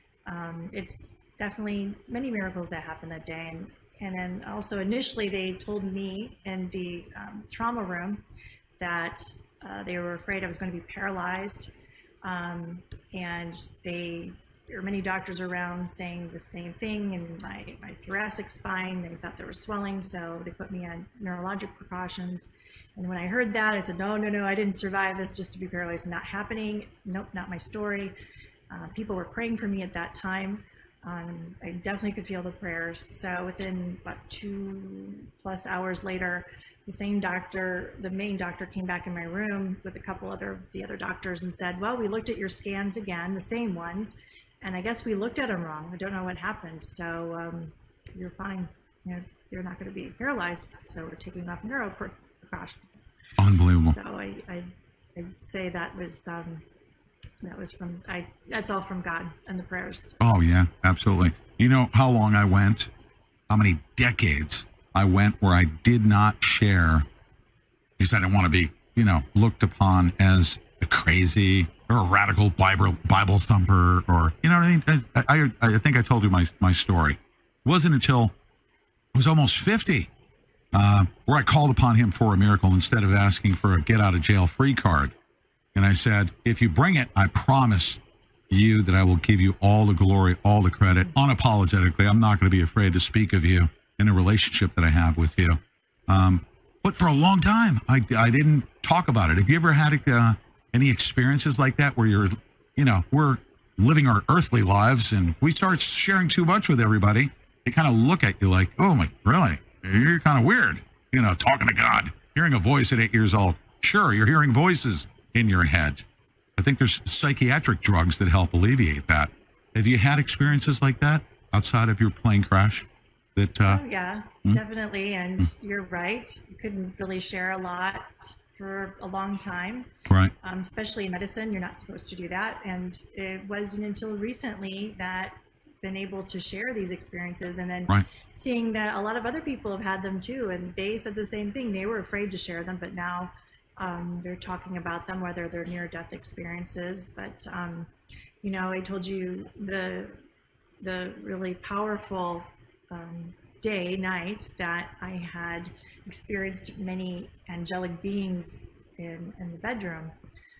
Um, it's definitely many miracles that happened that day. And, and then also initially they told me in the um, trauma room that uh, they were afraid I was going to be paralyzed. Um, and they, there were many doctors around saying the same thing in my, my thoracic spine. They thought there was swelling, so they put me on neurologic precautions. And when I heard that, I said, no, no, no, I didn't survive this just to be paralyzed. Not happening. Nope, not my story. Uh, people were praying for me at that time. Um, I definitely could feel the prayers. So within about two plus hours later, the same doctor, the main doctor, came back in my room with a couple other the other doctors and said, well, we looked at your scans again, the same ones, and I guess we looked at them wrong. I don't know what happened. So um, you're fine. You know, you're not going to be paralyzed. So we're taking off neuro precautions. Unbelievable. So I, I, I'd say that was, um, that was from, I, that's all from God and the prayers. Oh yeah, absolutely. You know how long I went, how many decades I went where I did not share because I didn't want to be, you know, looked upon as a crazy or a radical Bible, Bible thumper, or, you know what I mean? I, I, I think I told you my, my story. It wasn't until I was almost fifty uh, where I called upon him for a miracle instead of asking for a get out of jail free card. And I said, if you bring it, I promise you that I will give you all the glory, all the credit, unapologetically. I'm not going to be afraid to speak of you in a relationship that I have with you. Um, but for a long time, I, I didn't talk about it. Have you ever had uh, any experiences like that where you're, you know, we're living our earthly lives and if we start sharing too much with everybody, they kind of look at you like, oh my, really? You're kind of weird, you know, talking to God, hearing a voice at eight years old. Sure, you're hearing voices in your head. I think there's psychiatric drugs that help alleviate that. Have you had experiences like that outside of your plane crash? That uh, oh, yeah, hmm? definitely. And hmm. you're right. You couldn't really share a lot for a long time. Right. Um, especially in medicine, you're not supposed to do that. And it wasn't until recently that I've been able to share these experiences, and then right. seeing that a lot of other people have had them too, and they said the same thing. They were afraid to share them, but now Um, they're talking about them, whether they're near-death experiences. But um, you know, I told you the the really powerful um, day, night that I had experienced many angelic beings in, in the bedroom.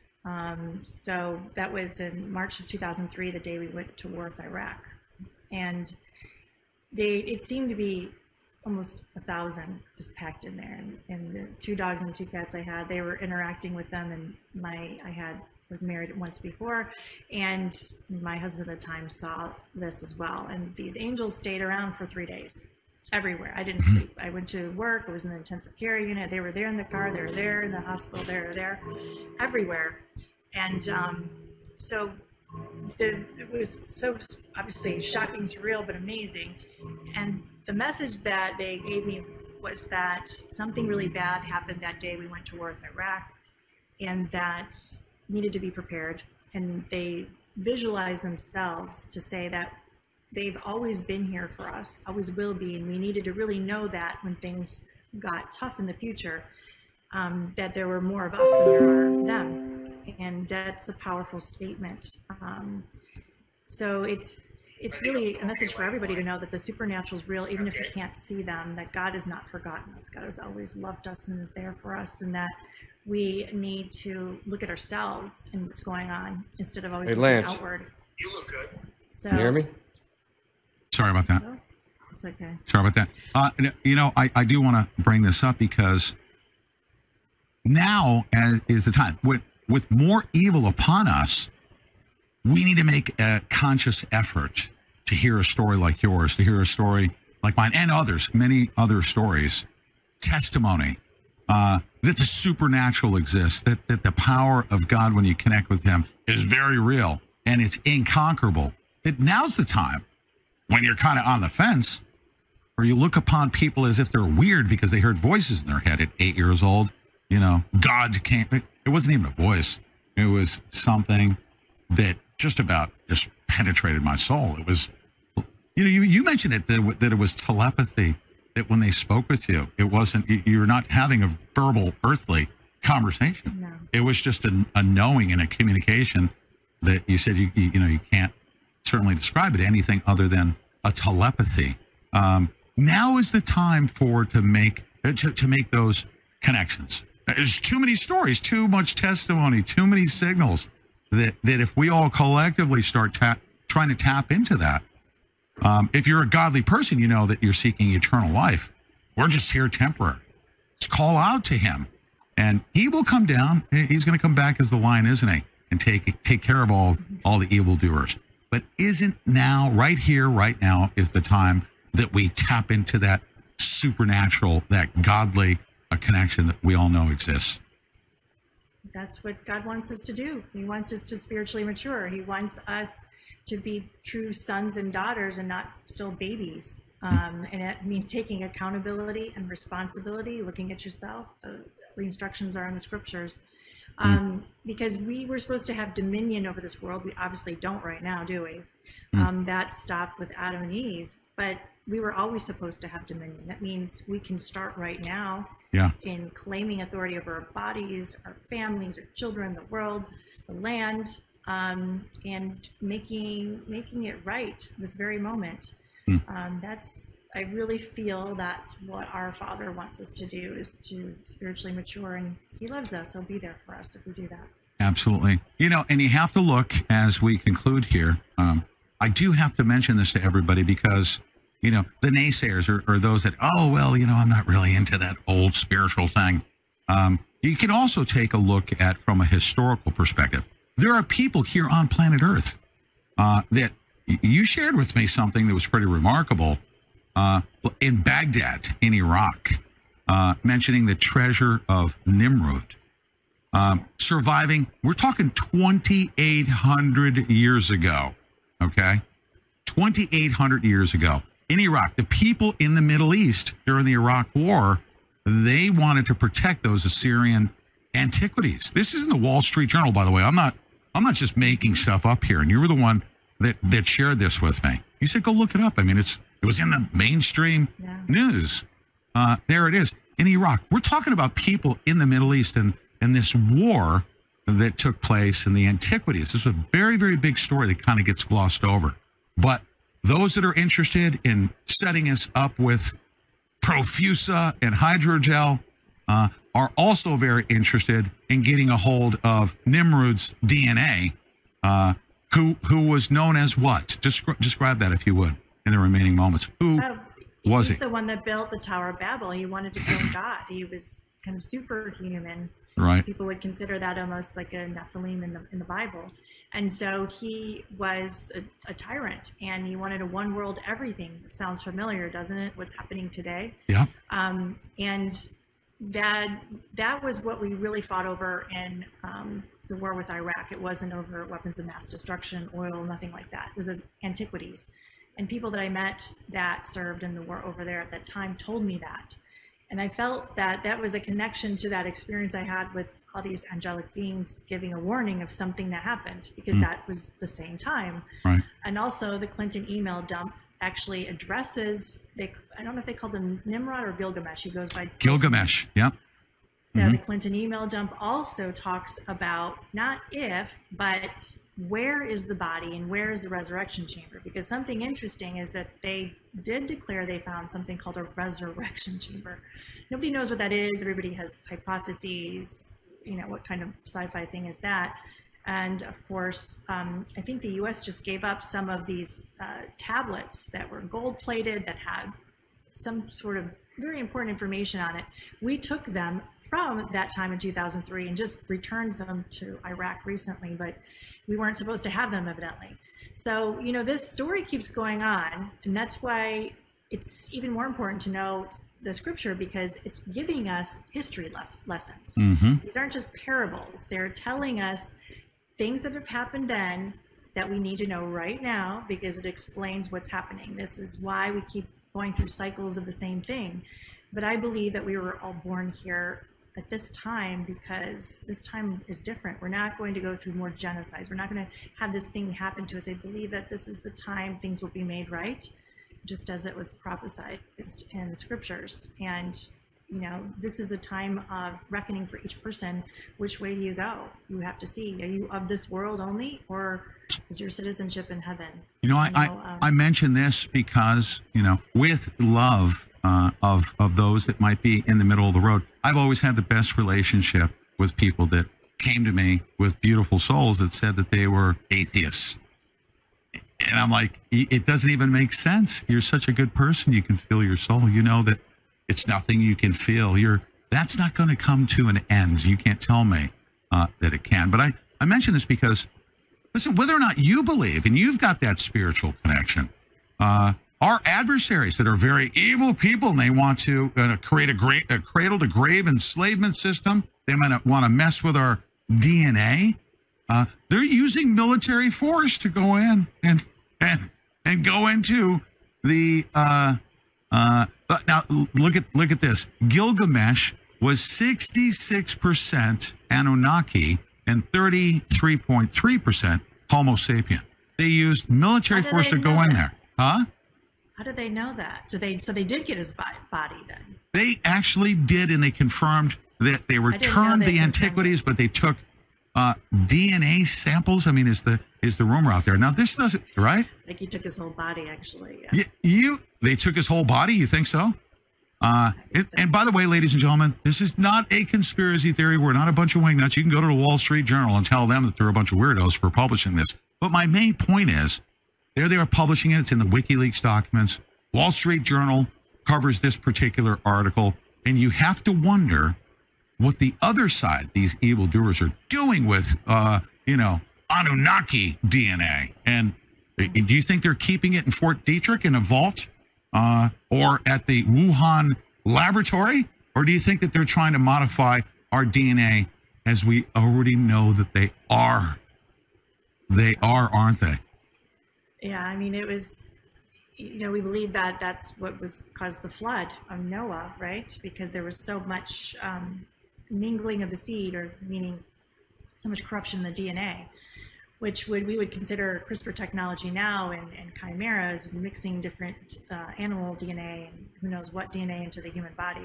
Um, so that was in March of two thousand three, the day we went to war with Iraq, and they it seemed to be almost a thousand just packed in there, and, and the two dogs and two cats I had, they were interacting with them, and my I had was married once before, and my husband at the time saw this as well. And these angels stayed around for three days everywhere. I didn't sleep. I went to work. I was in the intensive care unit. They were there in the car. They were there in the hospital. They were there everywhere. And um, so it, it was so obviously shocking, surreal, but amazing. And the message that they gave me was that something really bad happened that day we went to war with Iraq, and that needed to be prepared. And they visualized themselves to say that they've always been here for us, always will be, and we needed to really know that when things got tough in the future, um, that there were more of us than there are them. And that's a powerful statement. Um, so it's it's really a message for everybody to know that the supernatural is real, even if you can't see them, that God has not forgotten us. God has always loved us and is there for us, and that we need to look at ourselves and what's going on instead of always Hey, looking Lance. outward. You look good. So, Can you hear me? Sorry about that. Oh, it's okay. Sorry about that. Uh, you know, I, I do want to bring this up because now as, is the time. With, with more evil upon us, we need to make a conscious effort to hear a story like yours, to hear a story like mine and others, many other stories, testimony, uh, that the supernatural exists, that, that the power of God when you connect with him is very real and it's inconquerable. That now's the time when you're kind of on the fence, or you look upon people as if they're weird because they heard voices in their head at eight years old. You know, God came. It wasn't even a voice. It was something that just about just penetrated my soul. It was, you know, you, you mentioned it, that, that it was telepathy, that when they spoke with you, it wasn't, you're not having a verbal earthly conversation. No. It was just a, a knowing and a communication that you said, you, you, you know, you can't certainly describe it anything other than a telepathy. Um, now is the time for to make to, to make those connections. There's too many stories, too much testimony, too many signals that that if we all collectively start tap, trying to tap into that, um, if you're a godly person, you know that you're seeking eternal life. We're just here temporary. Let's call out to him, and he will come down. He's going to come back as the lion, isn't he? And take take care of all all the evildoers. But isn't now, right here, right now, is the time that we tap into that supernatural, that godly a connection that we all know exists? That's what God wants us to do. He wants us to spiritually mature. He wants us to be true sons and daughters and not still babies. Um, and it means taking accountability and responsibility, looking at yourself. Uh, the instructions are in the scriptures. Um, because we were supposed to have dominion over this world. We obviously don't right now, do we? Um, that stopped with Adam and Eve, but we were always supposed to have dominion. That means we can start right now Yeah. in claiming authority over our bodies, our families, our children, the world, the land, um, and making making it right this very moment. Mm. Um, that's I really feel that's what our Father wants us to do, is to spiritually mature, and he loves us. He'll be there for us if we do that. Absolutely. You know, and you have to look as we conclude here. Um, I do have to mention this to everybody because, you know, the naysayers are, are those that, oh, well, you know, I'm not really into that old spiritual thing. Um, you can also take a look at from a historical perspective. There are people here on planet Earth uh, that you shared with me something that was pretty remarkable. Uh, in Baghdad, in Iraq, uh, mentioning the treasure of Nimrud, um, surviving, we're talking twenty-eight hundred years ago, okay? twenty-eight hundred years ago in Iraq. The people in the Middle East during the Iraq War, they wanted to protect those Assyrian antiquities. This is in the Wall Street Journal, by the way. I'm not, I'm not just making stuff up here, and you were the one that, that shared this with me. You said, go look it up. I mean, it's, It was in the mainstream Yeah. news. Uh, there it is in Iraq. We're talking about people in the Middle East and, and this war that took place in the antiquities. This is a very, very big story that kind of gets glossed over. But those that are interested in setting us up with Profusa and hydrogel uh, are also very interested in getting a hold of Nimrod's D N A, uh, who who was known as what? Descri- describe that if you would. In the remaining moments, who Oh, was he's he? the one that built the Tower of Babel. He wanted to kill God. He was kind of superhuman. Right. People would consider that almost like a Nephilim in the in the Bible. And so he was a, a tyrant, and he wanted a one world everything. It sounds familiar, doesn't it? What's happening today? Yeah. Um, and that that was what we really fought over in um, the war with Iraq. It wasn't over weapons of mass destruction, oil, nothing like that. It was of antiquities. And people that I met that served in the war over there at that time told me that. And I felt that that was a connection to that experience I had with all these angelic beings giving a warning of something that happened, because Mm. that was the same time. Right. And also the Clinton email dump actually addresses, they, I don't know if they called him Nimrod or Gilgamesh. He goes by Gilgamesh. Yep. So Mhm. the Clinton email dump also talks about not if, but where is the body and where is the resurrection chamber? Because something interesting is that they did declare they found something called a resurrection chamber. Nobody knows what that is. Everybody has hypotheses. You know, what kind of sci-fi thing is that? And of course, um, I think the U S just gave up some of these uh, tablets that were gold plated that had some sort of very important information on it. We took them from that time in two thousand three and just returned them to Iraq recently, but we weren't supposed to have them evidently. So, you know, this story keeps going on, and that's why it's even more important to know the scripture, because it's giving us history les- lessons. Mm-hmm. These aren't just parables. They're telling us things that have happened then that we need to know right now because it explains what's happening. This is why we keep going through cycles of the same thing. But I believe that we were all born here at this time because this time is different. We're not going to go through more genocides. We're not going to have this thing happen to us. I believe that this is the time things will be made right, just as it was prophesied in the scriptures. And, you know, this is a time of reckoning for each person. Which way do you go? You have to see, are you of this world only, or is your citizenship in heaven? You know, I, You know, I, um, I mention this because, you know, with love uh, of, of those that might be in the middle of the road, I've always had the best relationship with people that came to me with beautiful souls that said that they were atheists. And I'm like, it doesn't even make sense. You're such a good person. You can feel your soul. You know that it's nothing you can feel. You're that's not going to come to an end. You can't tell me uh, that it can. But I, I mention this because, listen, whether or not you believe, and you've got that spiritual connection, uh, our adversaries that are very evil people, and they want to uh, create a, great, a cradle-to-grave enslavement system, they might want to mess with our D N A. Uh, they're using military force to go in and and and go into the. Uh, uh, now look at look at this. Gilgamesh was sixty-six percent Anunnaki and thirty-three point three percent Homo sapien. They used military How do force they to go know in that? there, huh? How did they know that? Do they? So they did get his bo- body then. They actually did, and they confirmed that they didn't know returned they the confirmed antiquities, but they took uh, D N A samples. I mean, is the is the rumor out there now? This doesn't right? Like he took his whole body, actually. Yeah. You, you they took his whole body. You think so? Uh, and, and by the way, ladies and gentlemen, this is not a conspiracy theory. We're not a bunch of wingnuts. You can go to the Wall Street Journal and tell them that they're a bunch of weirdos for publishing this. But my main point is, there they are publishing it. It's in the WikiLeaks documents. Wall Street Journal covers this particular article, and you have to wonder what the other side, these evildoers, are doing with, uh, you know, Anunnaki D N A. And do you think they're keeping it in Fort Detrick in a vault, uh, or at the Wuhan laboratory, or do you think that they're trying to modify our D N A as we already know that they are? They are, aren't they? Yeah, I mean, it was, you know, we believe that that's what was caused the flood of Noah, right? Because there was so much um, mingling of the seed, or meaning so much corruption in the D N A, which would we would consider CRISPR technology now, and, and chimeras, and mixing different uh, animal D N A and who knows what D N A into the human body.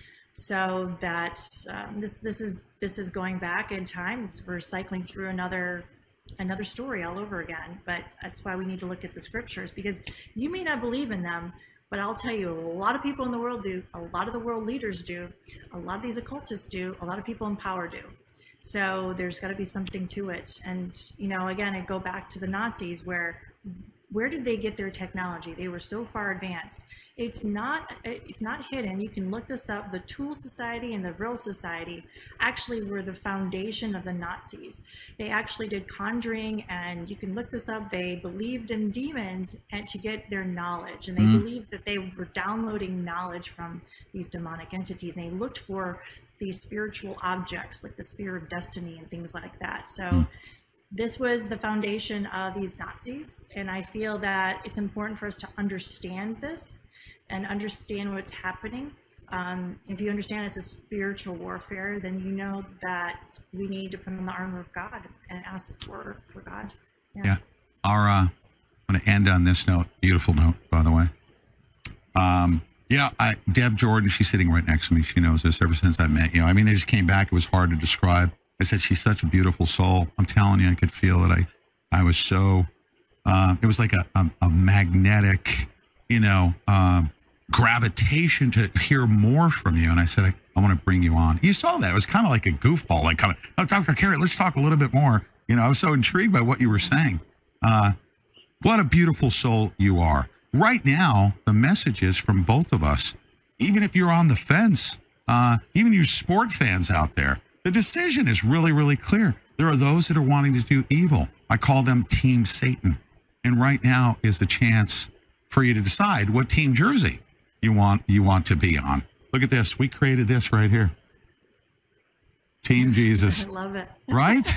So that um, this this is this is going back in time. It's, we're cycling through another. another story all over again. But that's why we need to look at the scriptures, because you may not believe in them, but I'll tell you, a lot of people in the world do, a lot of the world leaders do, a lot of these occultists do, a lot of people in power do. So there's got to be something to it. And, you know, again, I go back to the Nazis, where where did they get their technology? They were so far advanced. It's not it's not hidden. You can look this up. The Tool Society and the Vril Society actually were the foundation of the Nazis. They actually did conjuring, and you can look this up. They believed in demons and to get their knowledge, and they mm-hmm. believed that they were downloading knowledge from these demonic entities, and they looked for these spiritual objects like the Spear of Destiny and things like that. So mm-hmm. this was the foundation of these Nazis, and I feel that it's important for us to understand this and understand what's happening. Um, if you understand it's a spiritual warfare, then you know that we need to put on the armor of God and ask for, for God. Yeah. yeah. Our, uh, I'm going to end on this note. Beautiful note, by the way. Um, you know, I, Deb Jordan, she's sitting right next to me. She knows this ever since I met you. I mean, I just came back. It was hard to describe. I said, she's such a beautiful soul. I'm telling you, I could feel it. I, I was so, uh, it was like a, a, a magnetic, you know, um, gravitation to hear more from you. And I said, I, I want to bring you on. You saw that. It was kind of like a goofball, like kind of, oh, Doctor Carey, let's talk a little bit more. You know, I was so intrigued by what you were saying. Uh, what a beautiful soul you are. Right now, the messages from both of us, even if you're on the fence, uh, even you sport fans out there, the decision is really, really clear. There are those that are wanting to do evil. I call them Team Satan. And right now is the chance for you to decide what team jersey you want you want to be on. Look at this. We created this right here. Team Jesus. I love it. Right?